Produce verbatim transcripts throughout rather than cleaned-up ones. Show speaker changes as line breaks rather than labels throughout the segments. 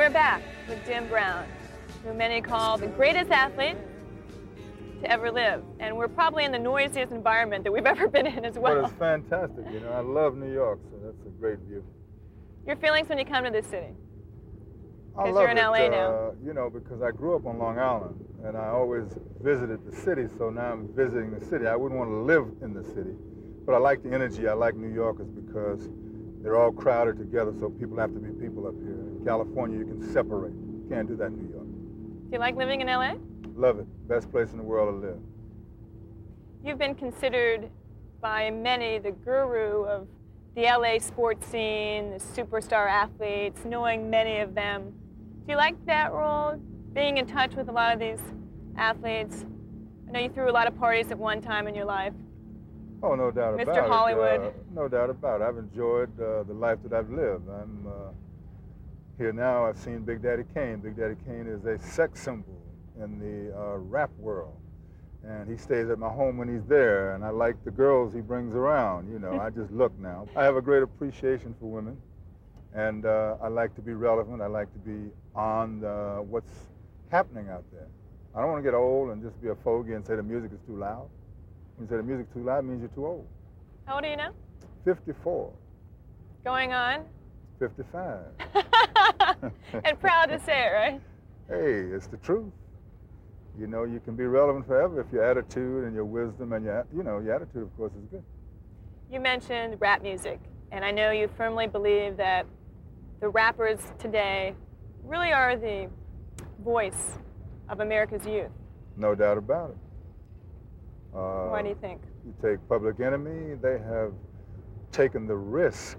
We're back with Jim Brown, who many call the greatest athlete to ever live. And we're probably in the noisiest environment that we've ever been in as well.
But it's fantastic, you know. I love New York, so that's a great view.
Your feelings when you come to this city?
I
Because
love
you're in
it,
L A
uh,
now.
You know, because I grew up on Long Island, and I always visited the city, so now I'm visiting the city. I wouldn't want to live in the city, but I like the energy. I like New Yorkers because they're all crowded together, so people have to be people up here. In California, you can separate. You can't do that in New York.
Do you like living in L A?
Love it. Best place in the world to live.
You've been considered by many the guru of the L A sports scene, the superstar athletes, knowing many of them. Do you like that role, being in touch with a lot of these athletes? I know you threw a lot of parties at one time in your life.
Oh, no doubt
Mister
about
Hollywood.
it. Uh, no doubt about it. I've enjoyed uh, the life that I've lived. I'm uh, here now. I've seen Big Daddy Kane. Big Daddy Kane is a sex symbol in the uh, rap world. And he stays at my home when he's there, and I like the girls he brings around. You know, I just look now. I have a great appreciation for women, and uh, I like to be relevant. I like to be on the, what's happening out there. I don't want to get old and just be a fogey and say the music is too loud. When you say the music's too loud, it means you're too old.
How old are you now?
fifty-four.
Going on?
fifty-five.
And proud to say it, right?
Hey, it's the truth. You know, you can be relevant forever if your attitude and your wisdom and your, you know, your attitude, of course, is good.
You mentioned rap music, and I know you firmly believe that the rappers today really are the voice of America's youth.
No doubt about it. Uh,
Why do you think?
You take Public Enemy, they have taken the risk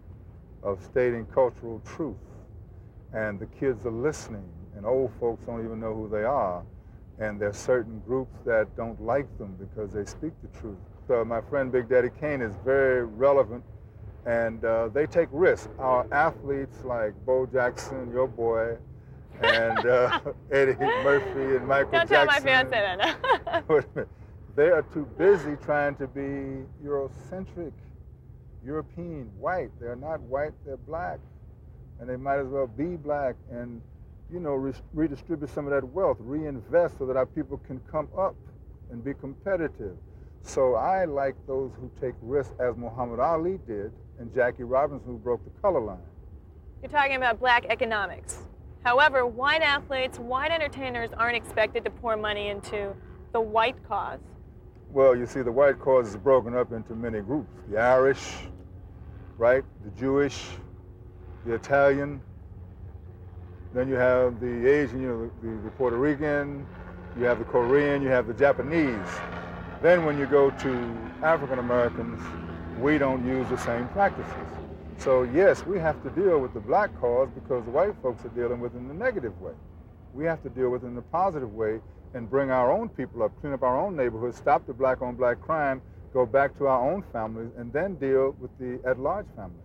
of stating cultural truth, and the kids are listening, and old folks don't even know who they are. And there's certain groups that don't like them because they speak the truth. So my friend Big Daddy Kane is very relevant, and uh, they take risks. Our athletes like Bo Jackson, your boy, and uh, Eddie Murphy and Michael
Don't
Jackson.
tell my fiance that.
They are too busy trying to be Eurocentric, European, white. They're not white, they're black. And they might as well be black and you know, re redistribute some of that wealth, reinvest so that our people can come up and be competitive. So I like those who take risks, as Muhammad Ali did, and Jackie Robinson, who broke the color line.
You're talking about black economics. However, white athletes, white entertainers aren't expected to pour money into the white cause.
Well, you see, the white cause is broken up into many groups. The Irish, right? The Jewish, the Italian. Then you have the Asian, you know, the, the Puerto Rican, you have the Korean, you have the Japanese. Then when you go to African Americans, we don't use the same practices. So yes, we have to deal with the black cause because the white folks are dealing with it in the negative way. We have to deal with it in the positive way and bring our own people up, clean up our own neighborhoods, stop the black on black crime, go back to our own families, and then deal with the at-large family.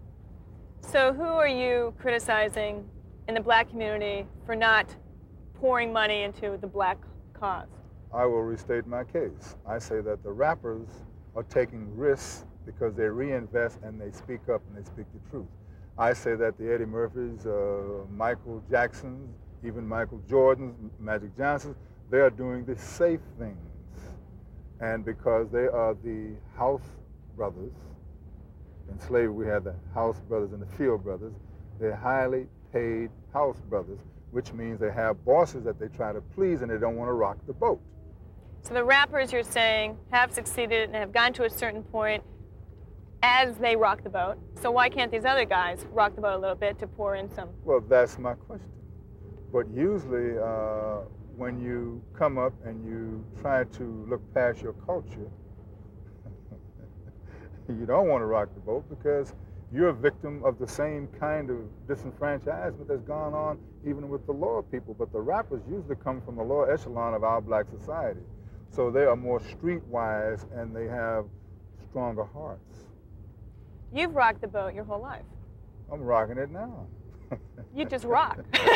So who are you criticizing in the black community for not pouring money into the black cause?
I will restate my case. I say that the rappers are taking risks because they reinvest and they speak up and they speak the truth. I say that the Eddie Murphys, uh, Michael Jacksons, even Michael Jordans, Magic Johnsons, they are doing the safe things. And because they are the house brothers, in slavery we had the house brothers and the field brothers, they're highly paid house brothers, which means they have bosses that they try to please and they don't want to rock the boat.
So the rappers, you're saying, have succeeded and have gotten to a certain point as they rock the boat. So why can't these other guys rock the boat a little bit to pour in some?
Well, that's my question. But usually uh, when you come up and you try to look past your culture, you don't want to rock the boat because you're a victim of the same kind of disenfranchisement that's gone on even with the lower people. But the rappers usually come from the lower echelon of our black society. So they are more streetwise and they have stronger hearts.
You've rocked the boat your whole life.
I'm rocking it now.
You just rock.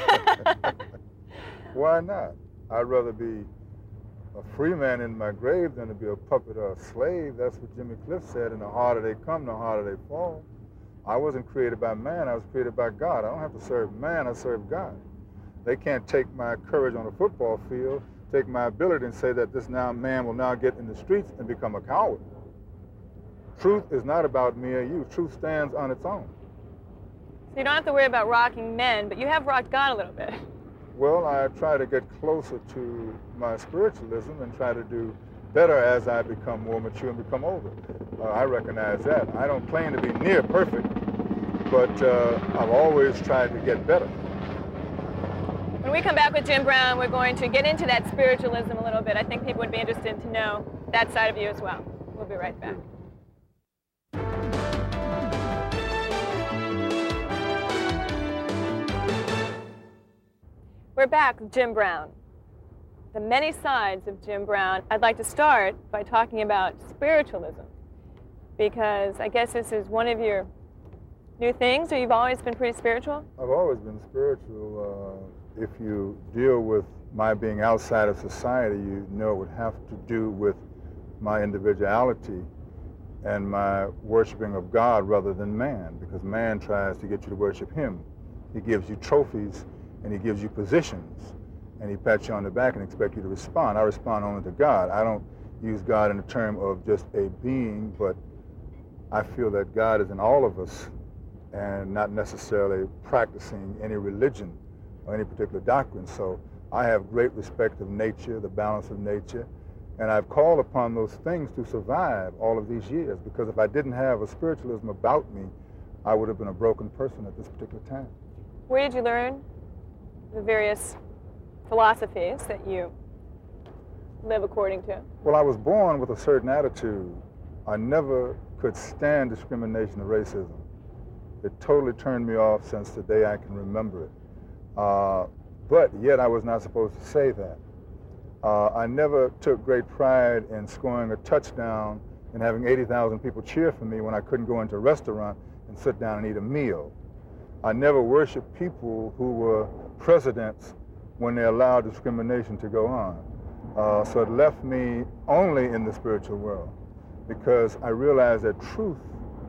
Why not? I'd rather be a free man in my grave than to be a puppet or a slave. That's what Jimmy Cliff said, and the harder they come, the harder they fall. I wasn't created by man, I was created by God. I don't have to serve man, I serve God. They can't take my courage on the football field, take my ability and say that this now man will now get in the streets and become a coward. Truth is not about me or you. Truth stands on its own.
So you don't have to worry about rocking men, but you have rocked God a little bit.
Well, I try to get closer to my spiritualism and try to do better as I become more mature and become older. Uh, I recognize that. I don't claim to be near perfect, but uh, I've always tried to get better.
When we come back with Jim Brown, we're going to get into that spiritualism a little bit. I think people would be interested to know that side of you as well. We'll be right back. We're back with Jim Brown. The many sides of Jim Brown. I'd like to start by talking about spiritualism, because I guess this is one of your new things, or you've always been pretty spiritual?
I've always been spiritual. Uh, if you deal with my being outside of society, you know it would have to do with my individuality and my worshiping of God rather than man, because man tries to get you to worship him. He gives you trophies and he gives you positions, and he pats you on the back and expects you to respond. I respond only to God. I don't use God in the term of just a being, but I feel that God is in all of us and not necessarily practicing any religion or any particular doctrine. So I have great respect of nature, the balance of nature, and I've called upon those things to survive all of these years, because if I didn't have a spiritualism about me, I would have been a broken person at this particular time.
Where did you learn the various philosophies that you live according to?
Well, I was born with a certain attitude. I never could stand discrimination or racism. It totally turned me off since the day I can remember it. Uh, but yet I was not supposed to say that. Uh, I never took great pride in scoring a touchdown and having eighty thousand people cheer for me when I couldn't go into a restaurant and sit down and eat a meal. I never worshiped people who were presidents when they allowed discrimination to go on. Uh, so it left me only in the spiritual world, because I realized that truth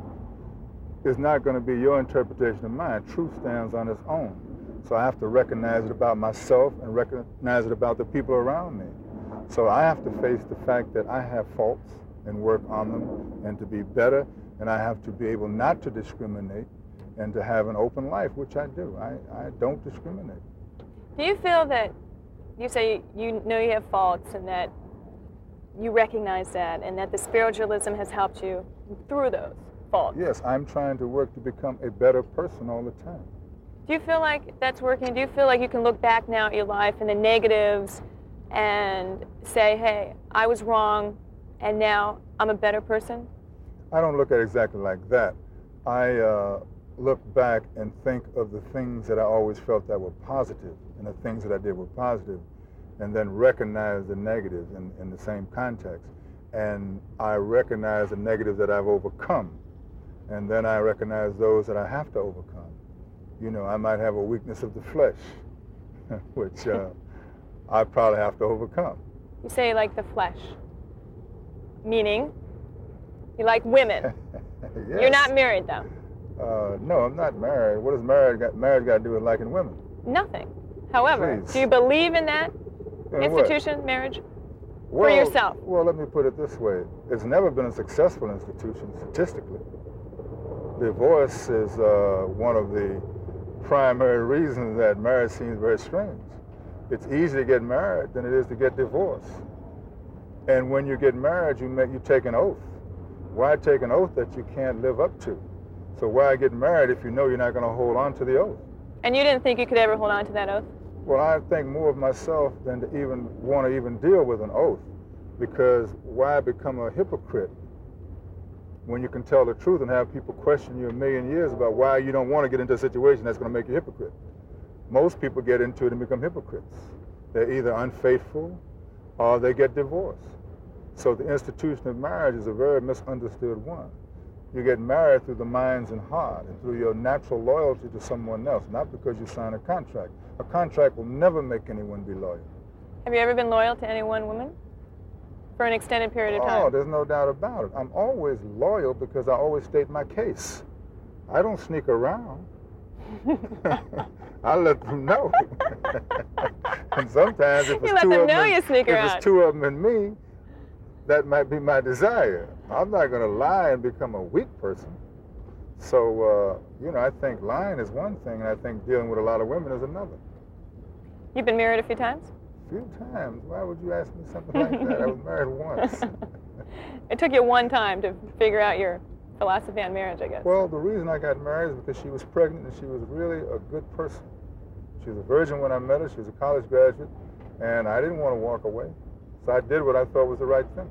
is not going to be your interpretation of mine. Truth stands on its own. So I have to recognize it about myself and recognize it about the people around me. So I have to face the fact that I have faults and work on them and to be better, and I have to be able not to discriminate and to have an open life, which I do. I, I don't discriminate.
Do you feel that, you say you know you have faults and that you recognize that, and that the spiritualism has helped you through those faults?
Yes, I'm trying to work to become a better person all the time.
Do you feel like that's working? Do you feel like you can look back now at your life and the negatives and say, hey, I was wrong and now I'm a better person?
I don't look at it exactly like that. I uh, look back and think of the things that I always felt that were positive and the things that I did were positive, and then recognize the negatives in, in the same context. And I recognize the negatives that I've overcome, and then I recognize those that I have to overcome. You know, I might have a weakness of the flesh, which uh, I probably have to overcome.
You say like the flesh, meaning you like women.
Yes.
You're not married, though.
Uh, no, I'm not married. What does marriage got, marriage got to do with liking women?
Nothing. However,
Please.
do you believe in that
In
institution, marriage,
well,
for yourself?
Well, let me put it this way. It's never been a successful institution statistically. Divorce is uh, one of the primary reasons that marriage seems very strange. It's easier to get married than it is to get divorced. And when you get married, you make you take an oath. Why take an oath that you can't live up to? So why get married if you know you're not going to hold on to the oath?
And you didn't think you could ever hold on to that oath?
Well, I think more of myself than to even want to even deal with an oath, because why become a hypocrite when you can tell the truth and have people question you a million years about why you don't want to get into a situation that's going to make you a hypocrite? Most people get into it and become hypocrites. They're either unfaithful or they get divorced. So the institution of marriage is a very misunderstood one. You get married through the minds and heart and through your natural loyalty to someone else, not because you sign a contract. A contract will never make anyone be loyal.
Have you ever been loyal to any one woman for an extended period of time?
Oh, there's no doubt about it. I'm always loyal because I always state my case. I don't sneak around. I let them know. And sometimes if
You
it's
let
two
them
of
know
them,
you
and-
sneak
if
around.
it's two of them and me, that might be my desire. I'm not going to lie and become a weak person. So, uh, you know, I think lying is one thing, and I think dealing with a lot of women is another.
You've been married a few times?
A few times. Why would you ask me something like that? I was married once.
It took you one time to figure out your philosophy on marriage, I guess.
Well, the reason I got married is because she was pregnant and she was really a good person. She was a virgin when I met her. She was a college graduate, and I didn't want to walk away. So I did what I thought was the right thing.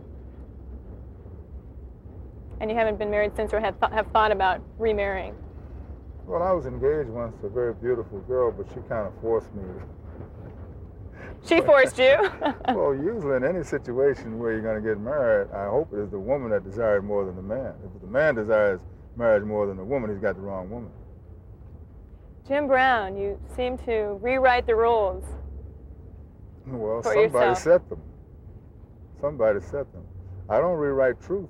And you haven't been married since, or have, th- have thought about remarrying?
Well, I was engaged once to a very beautiful girl, but she kind of forced me.
She forced you?
Well, usually in any situation where you're going to get married, I hope it is the woman that desires more than the man. If the man desires marriage more than the woman, he's got the wrong woman.
Jim Brown, you seem to rewrite the rules.
Well,
For
somebody
yourself.
set them. Somebody set them. I don't rewrite truth.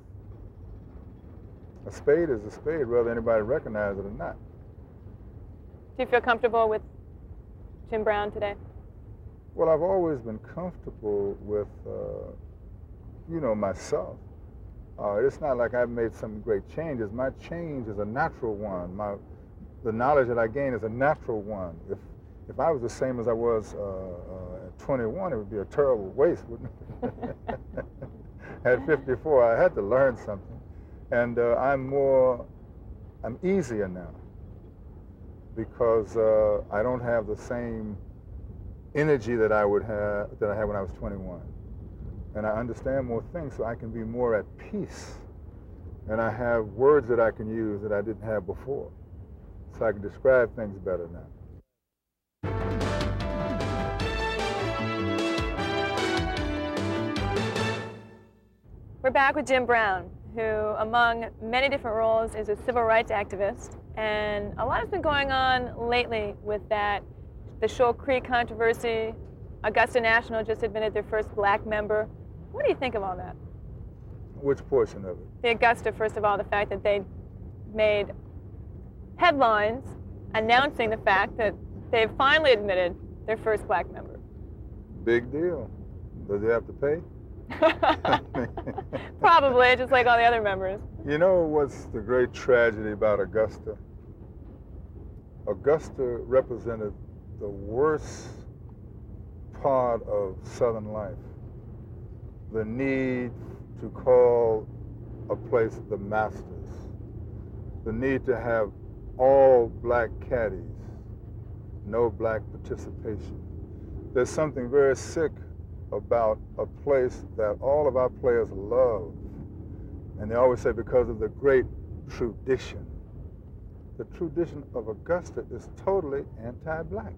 A spade is a spade, whether anybody recognizes it or not.
Do you feel comfortable with Jim Brown today?
Well, I've always been comfortable with, uh, you know, myself. Uh, it's not like I've made some great changes. My change is a natural one. My, the knowledge that I gain is a natural one. If if I was the same as I was uh, uh, at twenty-one, it would be a terrible waste, wouldn't it? At fifty-four, I had to learn something, and uh, I'm more, I'm easier now because uh, I don't have the same energy that I would have that I had when I was twenty-one. And I understand more things, so I can be more at peace. And I have words that I can use that I didn't have before. So I can describe things better now.
We're back with Jim Brown, who, among many different roles, is a civil rights activist. And a lot has been going on lately with that. The Shoal Creek controversy. Augusta National just admitted their first black member. What do you think of all that?
Which portion of it?
The Augusta, first of all, the fact that they made headlines announcing the fact that they've finally admitted their first black member.
Big deal. Does he have to pay?
Probably, just like all the other members.
You know what's the great tragedy about Augusta? Augusta represented the worst part of Southern life. The need to call a place the Masters. The need to have all black caddies, no black participation. There's something very sick about a place that all of our players love. And they always say because of the great tradition. The tradition of Augusta is totally anti-black.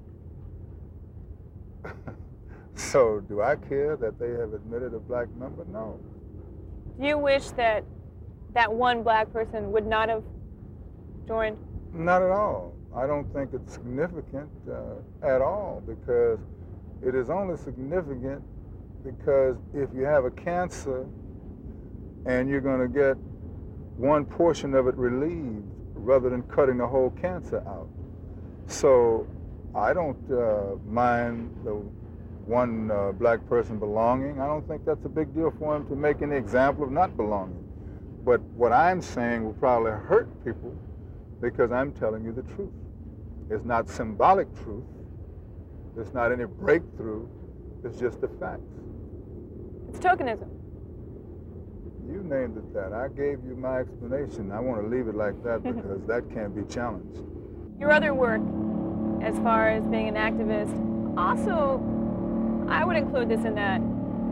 So do I care that they have admitted a black member? No.
Do you wish that that one black person would not have joined?
Not at all. I don't think it's significant uh, at all, because it is only significant because if you have a cancer and you're going to get one portion of it relieved rather than cutting the whole cancer out. So I don't uh, mind the one uh, black person belonging. I don't think that's a big deal for him to make an example of not belonging. But what I'm saying will probably hurt people because I'm telling you the truth. It's not symbolic truth. It's not any breakthrough. It's just the facts.
It's tokenism.
You named it that. I gave you my explanation. I want to leave it like that because that can't be challenged.
Your other work, as far as being an activist, also, I would include this in that,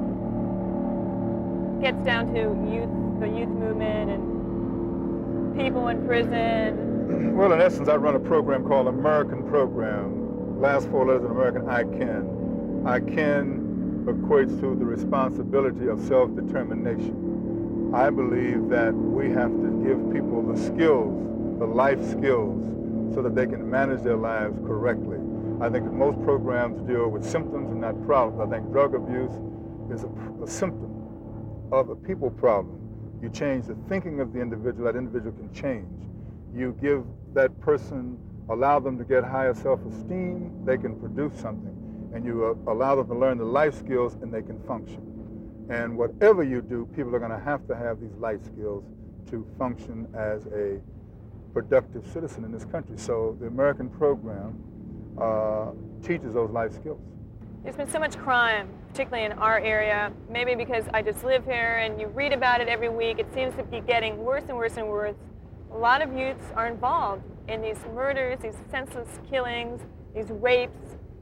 gets down to youth, the youth movement and people in prison.
Well, in essence, I run a program called American Program. Last four letters in American, I can. I can equates to the responsibility of self-determination. I believe that we have to give people the skills, the life skills, so that they can manage their lives correctly. I think that most programs deal with symptoms and not problems. I think drug abuse is a, a symptom of a people problem. You change the thinking of the individual, that individual can change. you give that person, allow them to get higher self-esteem, they can produce something. And you uh, allow them to learn the life skills and they can function. And whatever you do, people are going to have to have these life skills to function as a productive citizen in this country. So the American program uh, teaches those life skills.
There's been so much crime, particularly in our area, maybe because I just live here and you read about it every week. It seems to be getting worse and worse and worse. A lot of youths are involved in these murders, these senseless killings, these rapes.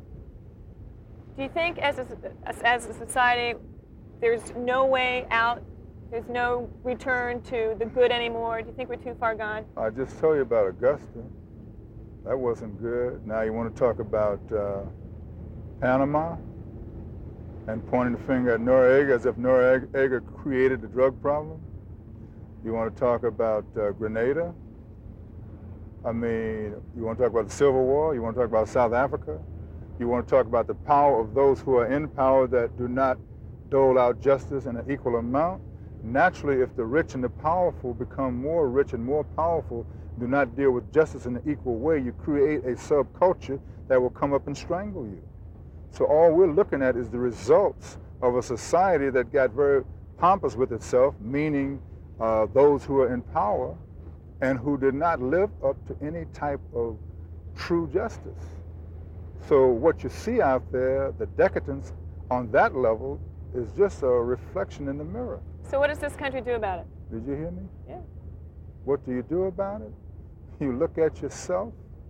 Do you think as a, as a society there's no way out? There's no return to the good anymore? Do you think we're too far gone?
I just told you about Augusta. That wasn't good. Now you want to talk about uh, Panama and pointing the finger at Noriega as if Noriega created the drug problem? You want to talk about uh, Grenada? I mean, you want to talk about the Civil War? You want to talk about South Africa? You want to talk about the power of those who are in power that do not dole out justice in an equal amount? Naturally, if the rich and the powerful become more rich and more powerful, do not deal with justice in an equal way, you create a subculture that will come up and strangle you. So all we're looking at is the results of a society that got very pompous with itself, meaning uh, those who are in power and who did not live up to any type of true justice. So what you see out there, the decadence on that level, is just a reflection in the mirror.
So what does this country do about it?
Did you hear me?
Yeah.
What do you do about it? You look at yourself,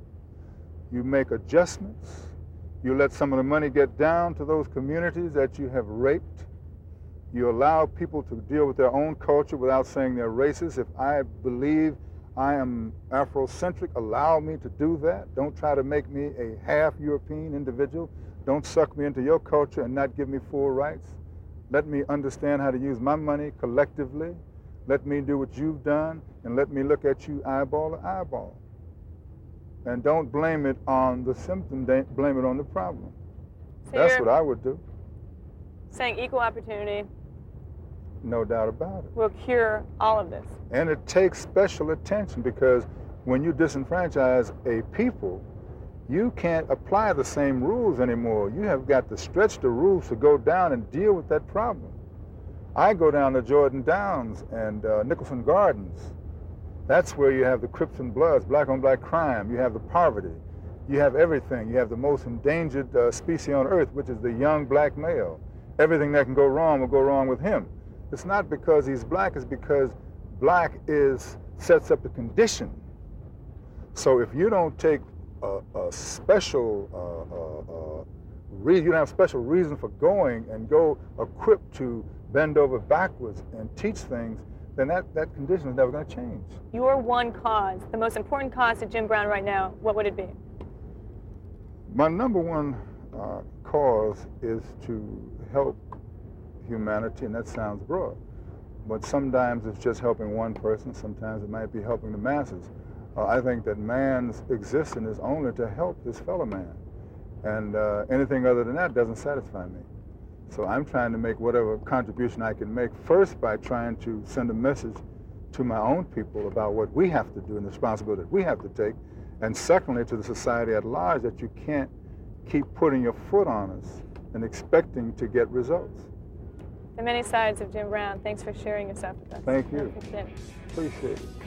you make adjustments, you let some of the money get down to those communities that you have raped. You allow people to deal with their own culture without saying they're racist. If I believe I am Afrocentric, allow me to do that. Don't try to make me a half European individual. Don't suck me into your culture and not give me full rights. Let me understand how to use my money collectively. Let me do what you've done, and let me look at you eyeball to eyeball. And don't blame it on the symptom, blame it on the problem.
So
That's what I would do.
Saying equal opportunity.
No doubt about it.
Will cure all of this.
And it takes special attention, because when you disenfranchise a people, you can't apply the same rules anymore. You have got to stretch the rules to go down and deal with that problem. I go down to Jordan Downs and uh, Nicholson Gardens. That's where you have the Crips and Bloods, black on black crime. You have the poverty. You have everything. You have the most endangered uh, species on earth, which is the young black male. Everything that can go wrong will go wrong with him. It's not because he's black, it's because black is sets up the condition. So if you don't take a, a special uh, uh, uh, reason, you don't have special reason for going and go equipped to bend over backwards and teach things, then that, that condition is never going to change.
Your one cause, the most important cause to Jim Brown right now, what would it be?
My number one uh, cause is to help humanity, and that sounds broad. But sometimes it's just helping one person, sometimes it might be helping the masses. Uh, I think that man's existence is only to help his fellow man. And uh, anything other than that doesn't satisfy me. So I'm trying to make whatever contribution I can make, first by trying to send a message to my own people about what we have to do and the responsibility that we have to take, and secondly to the society at large, that you can't keep putting your foot on us and expecting to get results.
The many sides of Jim Brown. Thanks for sharing yourself with us.
Thank you.
Appreciate it.
Appreciate it.